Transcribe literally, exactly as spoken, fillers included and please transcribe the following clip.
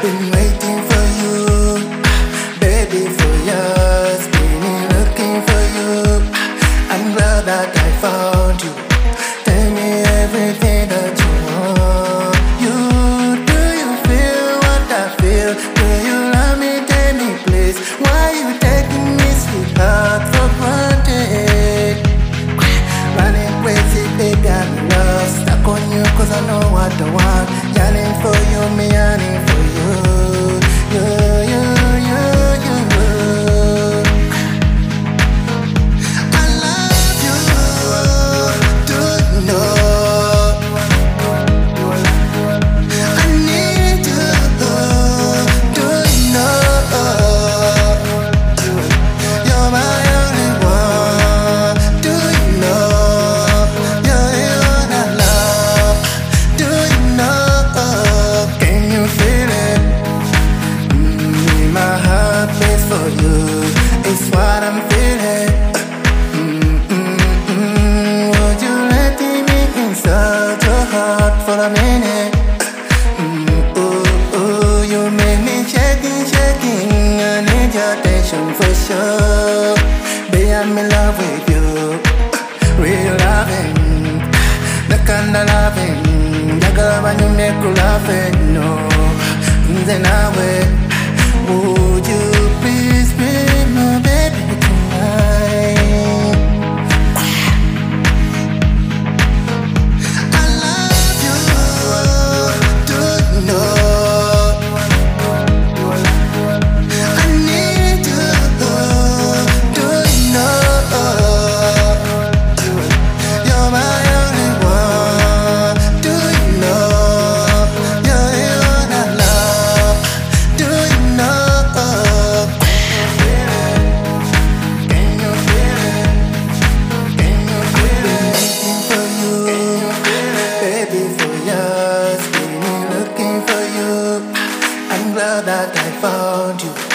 Been waiting for you, baby, for years. Been looking for you. I'm glad that I found you. Tell me everything that you want. You, do you feel what I feel? Do you love me? Tell me, please. Why you taking me, sweetheart, for granted? Running crazy, baby, I'm in love. Stuck on you 'cause I know what I want. Yearning for you, me yearning for you. You, you, you, you. I love you. Do you know? I need you. Do you know? You're my only one. Do you know? You're the one I love. Do you know? Can you feel it? Mm, my heart beats for you. It's what I'm feeling. Mm, mm, mm. Would you let me inside your heart for a minute? Mm, ooh, ooh, you make me shaking, shaking. I need your attention for sure. Baby, I'm in love with you. Real loving, the kind of loving. The girl when you make you laughing, no. Then I will. Would you please be my baby tonight? I love you. Do you know? I need you. Do you know? You're my only one. Do you know? You're the one I love. Do you know? Can you feel it? Can you feel it? Waiting for you, baby, for years. Been looking for you. I'm glad that I found you.